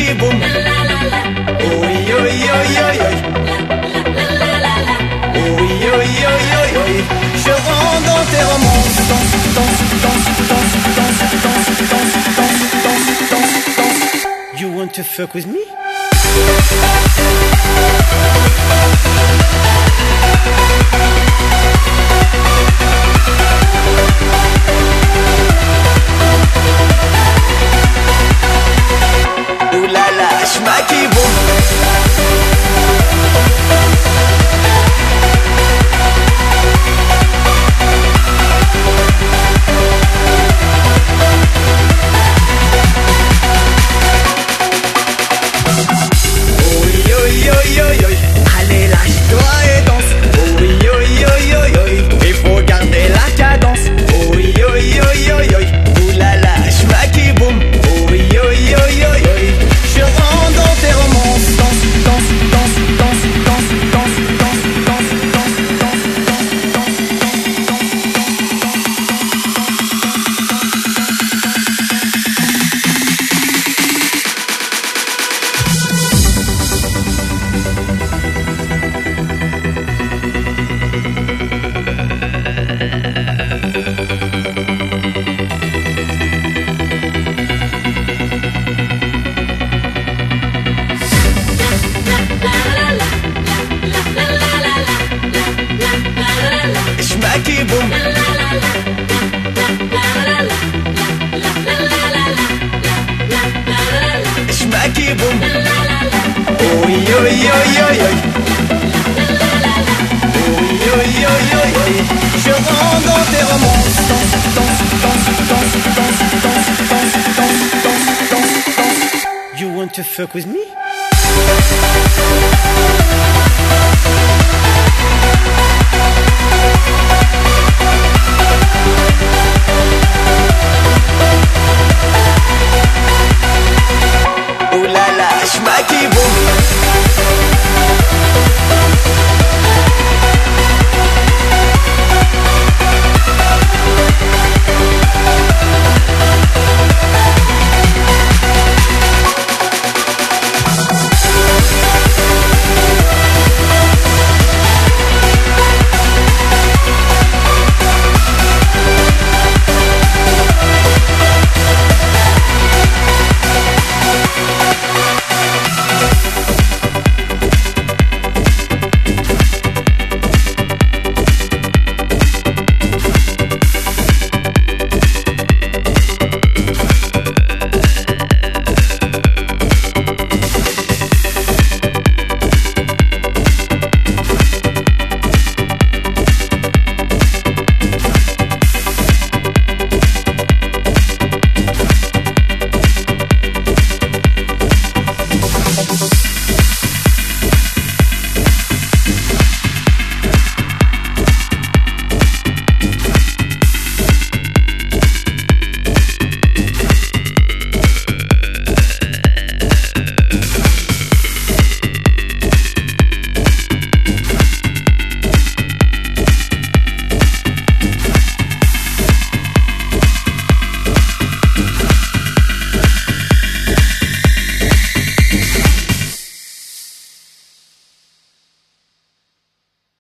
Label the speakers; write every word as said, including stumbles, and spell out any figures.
Speaker 1: schmacky boum. Oui, oui, oui, oui, oui. Oui, oui, oui, oui, oui. Je rentre dans tes romances. Danse, danse, danse, danse, danse, danse, danse, danse, danse, danse, danse. You want to fuck with me? Ouh là là, schmacky boum. Allez, lâche-toi et danse. Oui, oui, oui, oui, il faut garder la cadence. Oui, oui, oui, oui, ouh là là, schmacky boum. Oui, oui, oui, oui, je rentre dans tes romances. Danse, danse, danse, danse, danse, danse, danse, danse, danse, danse, danse, schmacky boum. Schmacky boum. Oui, oui, oui, oui, oui. Oui, oui, oui, oui, oui. Je rentre dans tes romances. Danse, danse, danse, danse, danse, danse, danse, danse, danse, danse, danse. You want to fuck with me? Ouh là là, schmacky boum.